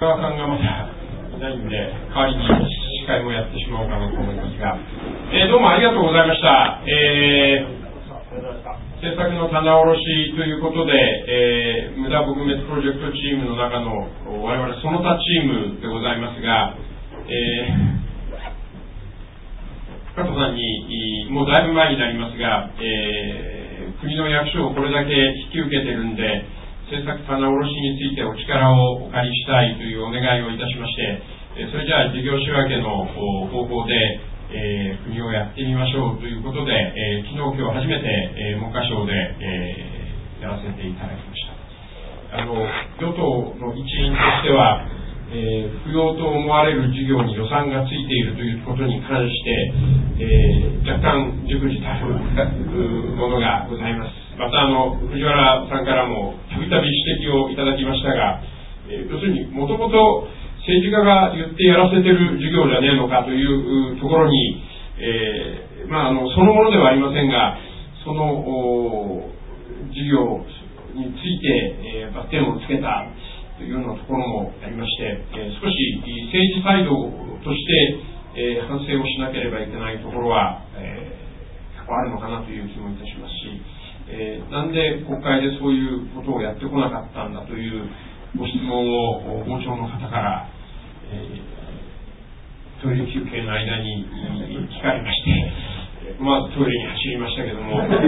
川さんがまだいないんで、代わりに司会もやってしまおうかなと思いますが、どうもありがとうございました。政策の棚卸しということで、無駄撲滅プロジェクトチームの中の我々その他チームでございますが、加藤さんにもうだいぶ前になりますが、国の役所をこれだけ引き受けてるんで、政策棚卸しについてお力をお借りしたいというお願いをいたしまして、それじゃあ事業仕分けの方法で、国をやってみましょうということで、昨日今日初めて、文科省で、やらせていただきました。与党の一員としては、不要と思われる事業に予算がついているということに関して、若干熟知たるものがございます。また藤原さんからもたびたび指摘をいただきましたが、要するにもともと政治家が言ってやらせてる事業じゃねえのかというところに、そのものではありませんが、その事業について、バッテンをつけたというようなところもありまして、少し政治サイドとして、反省をしなければいけないところは、結構あるのかなという気もいたしますし、なんで国会でそういうことをやってこなかったんだというご質問を傍聴の方から、トイレ休憩の間に聞かれまして、まずトイレに走りましたけども、なんと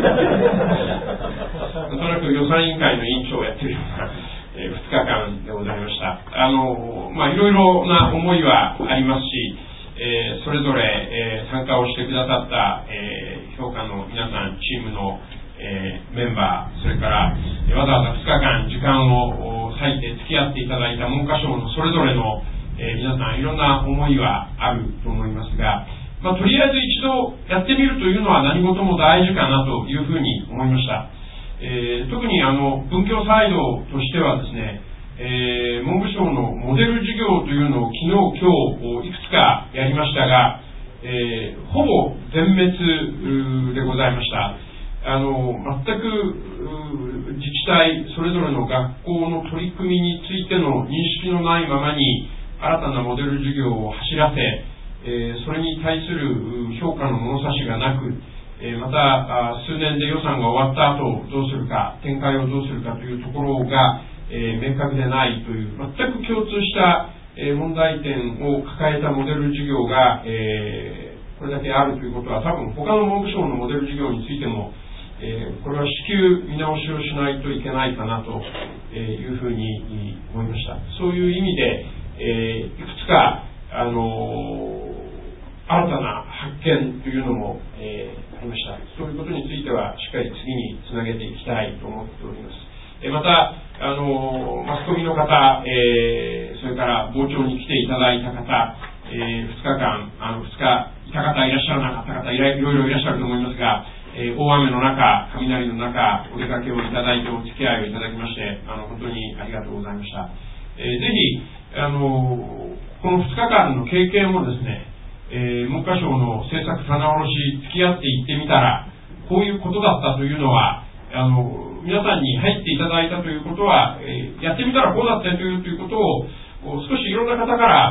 なく予算委員会の委員長をやっているような2日間でございました。いろいろな思いはありますし、それぞれ、参加をしてくださった、評価の皆さん、チームの、メンバー、それからわざわざ2日間時間を割いて付き合っていただいた文科省のそれぞれの、皆さんいろんな思いはあると思いますが、とりあえず一度やってみるというのは何事も大事かなというふうに思いました。特に文教サイドとしてはですね、文部省のモデル事業というのを昨日今日いくつかやりましたが、ほぼ全滅でございました。全く自治体それぞれの学校の取り組みについての認識のないままに新たなモデル事業を走らせ、それに対する評価の物差しがなく、また数年で予算が終わった後どうするか、展開をどうするかというところが、明確でないという全く共通した問題点を抱えたモデル事業が、これだけあるということは、多分他の文部省のモデル事業についても、これは至急見直しをしないといけないかなというふうに思いました。そういう意味で、いくつか新たな発見というのも、ありました。そういうことについてはしっかり次につなげていきたいと思っております。またマスコミの方、それから傍聴に来ていただいた方、2日間いた方いらっしゃらなかった方いろいろいらっしゃると思いますが、大雨の中、雷の中、お出かけをいただいてお付き合いをいただきまして、本当にありがとうございました。ぜひこの2日間の経験をですね、文科省の政策棚卸し付き合っていってみたら、こういうことだったというのは、皆さんに入っていただいたということは、やってみたらこうだったということを少しいろんな方から、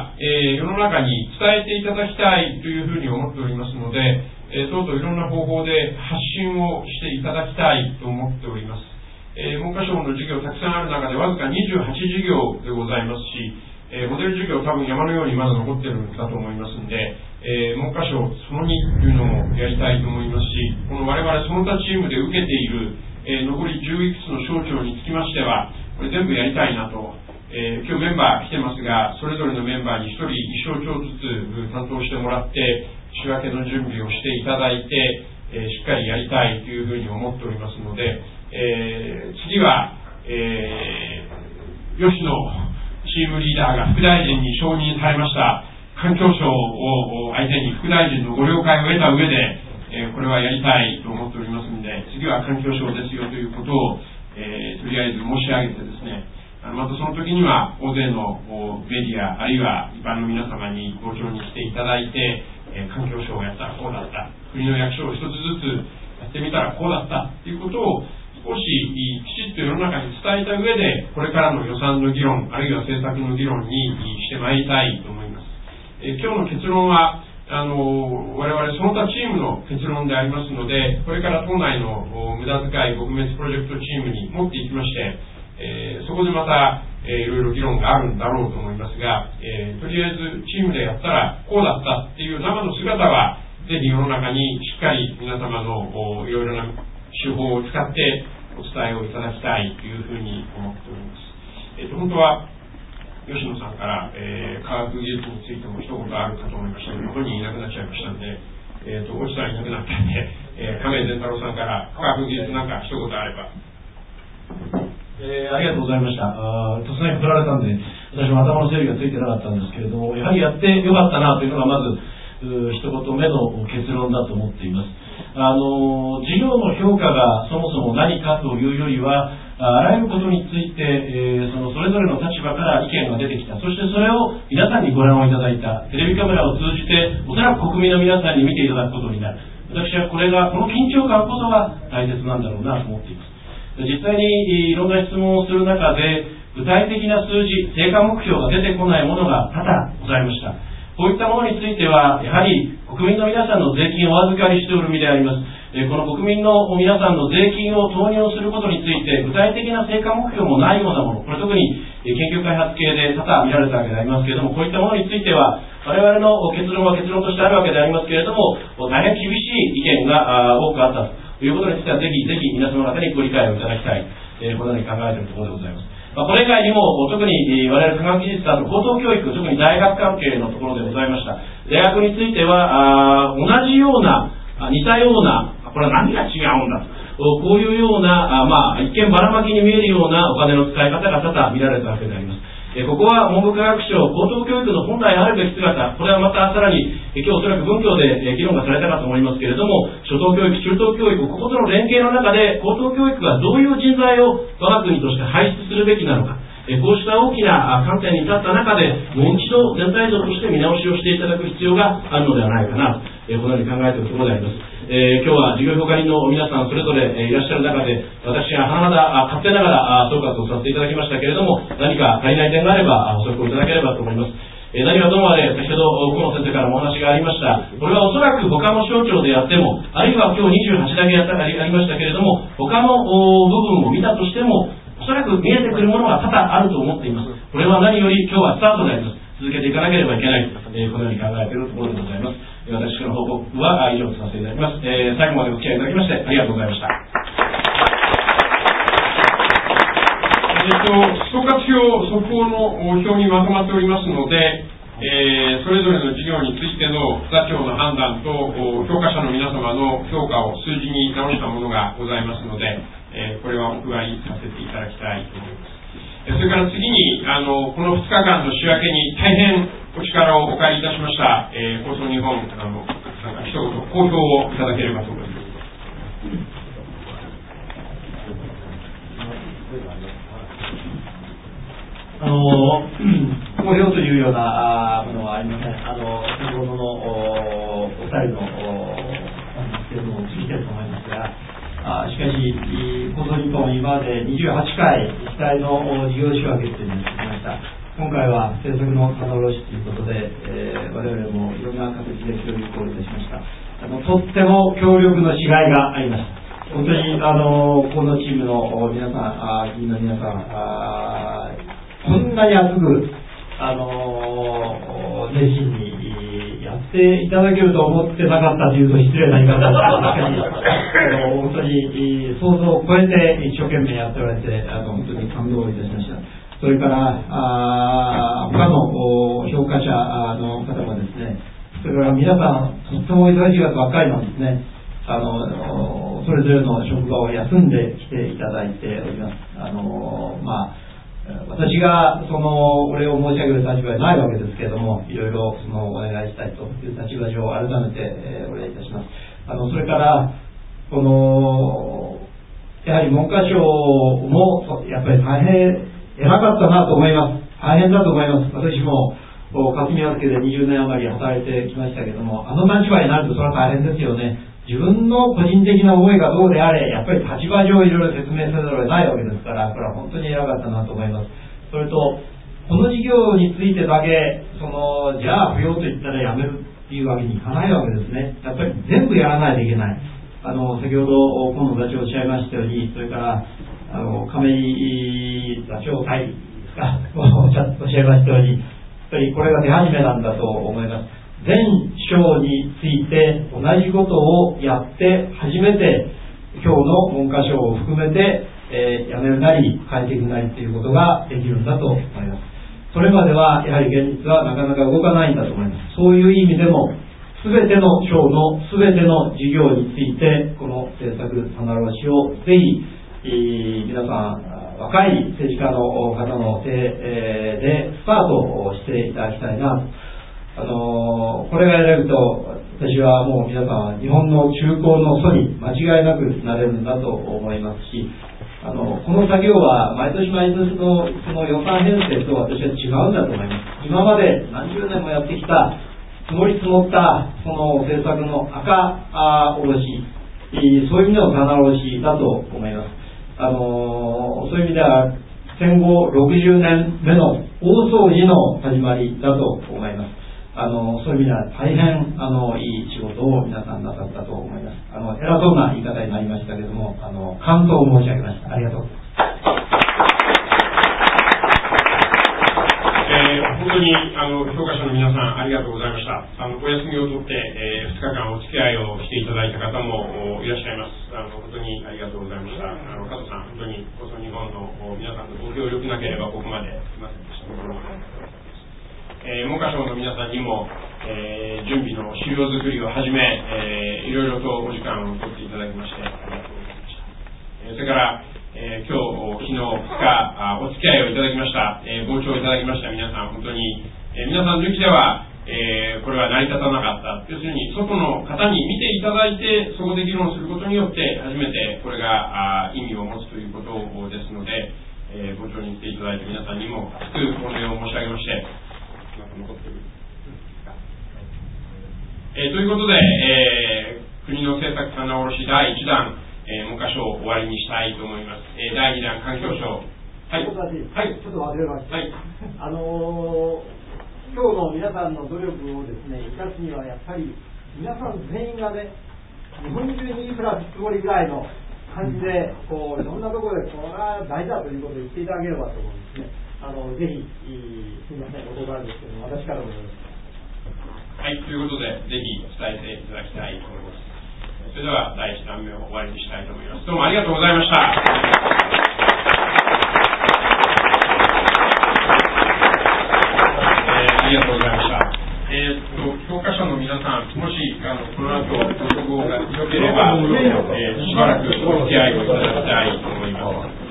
世の中に伝えていただきたいというふうに思っておりますので、どうぞいろんな方法で発信をしていただきたいと思っております。文科省の事業たくさんある中でわずか28事業でございますし、モデル事業多分山のようにまだ残ってるんだと思いますので、文科省その2というのもやりたいと思いますし、この我々その他チームで受けている、残り10いくつの省庁につきましてはこれ全部やりたいなと、今日メンバー来てますが、それぞれのメンバーに1人1省庁ずつ担当してもらって仕分けの準備をしていただいて、しっかりやりたいというふうに思っておりますので、次は、吉野チームリーダーが副大臣に承認されました環境省を相手に副大臣のご了解を得た上で、これはやりたいと思っておりますので、次は環境省ですよということを、とりあえず申し上げてですね、またその時には大勢のメディアあるいは一般の皆様にご聴に来ていただいて、環境省をやったらこうだった、国の役所を一つずつやってみたらこうだったということを少しきちっと世の中に伝えた上で、これからの予算の議論、あるいは政策の議論にしてまいりたいと思います。今日の結論は我々その他チームの結論でありますので、これから党内の無駄遣い撲滅プロジェクトチームに持っていきまして、そこでまた、いろいろ議論があるんだろうと思いますが、とりあえずチームでやったらこうだったっていう生の姿はぜひ世の中にしっかり皆様のいろいろな手法を使ってお伝えをいただきたいというふうに思っております。本当は吉野さんから、科学技術についても一言あるかと思いましたけど、本人いなくなっちゃいましたんで、越さんいなくなったんで、亀井善太郎さんから科学技術なんか一言あれば。 ありがとうございました。突然振られたんで、私も頭の整理がついてなかったんですけれども、やはりやってよかったなというのがまず一言目の結論だと思っています。事業の評価がそもそも何かというよりは、あらゆることについて、それぞれの立場から意見が出てきた。そしてそれを皆さんにご覧をいただいた。テレビカメラを通じて、おそらく国民の皆さんに見ていただくことになる。私はこの緊張感こそが大切なんだろうなと思っています。実際にいろんな質問をする中で、具体的な数字、成果目標が出てこないものが多々ございました。こういったものについては、やはり国民の皆さんの税金をお預かりしておる身であります。この国民の皆さんの税金を投入することについて、具体的な成果目標もないようなもの、これ特に研究開発系で多々見られたわけでありますけれども、こういったものについては、我々の結論は結論としてあるわけでありますけれども、大変厳しい意見が多くあったということについては、ぜひぜひ皆様方にご理解をいただきたい、このように考えているところでございます。これ以外にも、特に我々科学技術さんの高等教育、特に大学関係のところでございました。大学については、同じような、似たような、これは何が違うんだと、こういうような、一見ばらまきに見えるようなお金の使い方が多々見られたわけであります。ここは文部科学省高等教育の本来あるべき姿、これはまたさらに今日おそらく文教で議論がされたかと思いますけれども、初等教育、中等教育、こことの連携の中で高等教育がどういう人材を我が国として輩出するべきなのか、こうした大きな観点に立った中で、もう一度全体像として見直しをしていただく必要があるのではないかなと、このように考えているところであります。今日は事業評価人の皆さんそれぞれいらっしゃる中で、私が甚だ勝手ながら総括をさせていただきましたけれども、何か足りない点があれば補足をいただければと思います。何はともあれ、先ほど河野先生からもお話がありました。これはおそらく他の省庁でやっても、あるいは今日28だけありましたけれども、他の部分を見たとしても、おそらく見えてくるものが多々あると思っています。これは何より今日はスタートであります。続けていかなければいけない、このように考えているところでございます。私の報告は以上とさせていただきます。最後までお付き合いいただきましてありがとうございました。 総括表、速報の表にまとまっておりますので、それぞれの事業についての座長の判断と評価者の皆様の評価を数字に直したものがございますので、これはお配りさせていただきたいと思います。それから次にこの2日間の仕分けに大変お力をお借りいたしました、放送日本一言好評をいただければと思います。 好評というようなものはありません。先ほどのお二人の発言も聞いていると思いますが、しかし、放送日本今まで28回自治体の事業仕分けというのをしてきました。今回は政策の棚卸しということで、我々もいろんな形で協力をいたしました。とっても協力のしがいがありました。本当にこのチームの皆さん、議員の皆さん、こんなに熱く熱心にやっていただけると思ってなかったというと失礼な言い方ですが、本当に想像を超えて一生懸命やっておられて、本当に感動いたしました。それから他の評価者の方もですね、それから皆さんとっても忙しい方ばっかりなんですね。それぞれの職場を休んで来ていただいております。私がお礼を申し上げる立場でないわけですけれども、いろいろお願いしたいという立場上改めてお礼いたします。それからやはり文科省もやっぱり大変偉かったなと思います。大変だと思います。私も霞預けで20年余り働いてきましたけれども、立場になるとそれは大変ですよね。 自分の個人的な思いがどうであれ、やっぱり立場上いろいろ説明せざるを得ないわけですから、これは本当に偉かったなと思います。それと、この事業についてだけ、じゃあ不要と言ったらやめるっていうわけにいかないわけですね。やっぱり全部やらないといけない。先ほど今野座長おっしゃいましたように、それから亀井座長隊ですかおっしゃいましたように、やっぱりこれが手始めなんだと思います。全省について同じことをやって初めて今日の文科省を含めて、やめるなり変えていくなりということができるんだと思います。それまではやはり現実はなかなか動かないんだと思います。そういう意味でも全ての省の全ての事業についてこの政策棚卸しをぜひ皆さん若い政治家の方の手でスタートをしていただきたいなと。これがやれると私はもう皆さん日本の中高の祖に間違いなくなれるんだと思いますし、この作業は毎年毎年のその予算編成と私は違うんだと思います。今まで何十年もやってきた積もり積もったその政策の赤おろし、そういう意味での棚卸しだと思います。そういう意味では戦後60年目の大掃除の始まりだと思います。そういう意味では大変いい仕事を皆さんなさったと思います。偉そうな言い方になりましたけれども、感想を申し上げました。ありがとうございます。 本当に評価者の皆さんありがとうございました。お休みを取って、2日間お付き合いをしていただいた方もいらっしゃいます。本当にありがとうございました。加藤さん、本当に放送日本の皆さんのご協力なければここまで来ませんでした。文科省の皆さんにも、準備の資料作りをはじめ、いろいろとお時間を取っていただきましてありがとうございました。それから、今日、昨日、2日お付き合いをいただきました、ご聴いただきました皆さん、本当に、皆さん抜きでは、これは成り立たなかった。要するに、外の方に見ていただいて、そこで議論することによって、初めてこれが意味を持つということですので、ご聴に来ていただいて皆さんにも厚く御礼を申し上げまして、残っているということで、国の政策棚卸し第1弾、文科省を終わりにしたいと思います。第2弾環境省。はい。はい。 ちょっと忘れました。 はい。 今日の皆さんの努力をですね、生かすにはやっぱり皆さん全員がね、日本中にプラスつもりぐらいの感じで、いろんなところでこれは大事だということを言っていただければと思うんですね。ぜひ、すみません、お言葉ですけども、私からもよろしく。 はい、ということで、ぜひ伝えていただきたいと思います。それでは、第1弾目を終わりにしたいと思います。どうもありがとうございました。ありがとうございました。教科書の皆さん、もしこの後ご都合が良ければ、しばらくお付き合いをいただきたいと思います。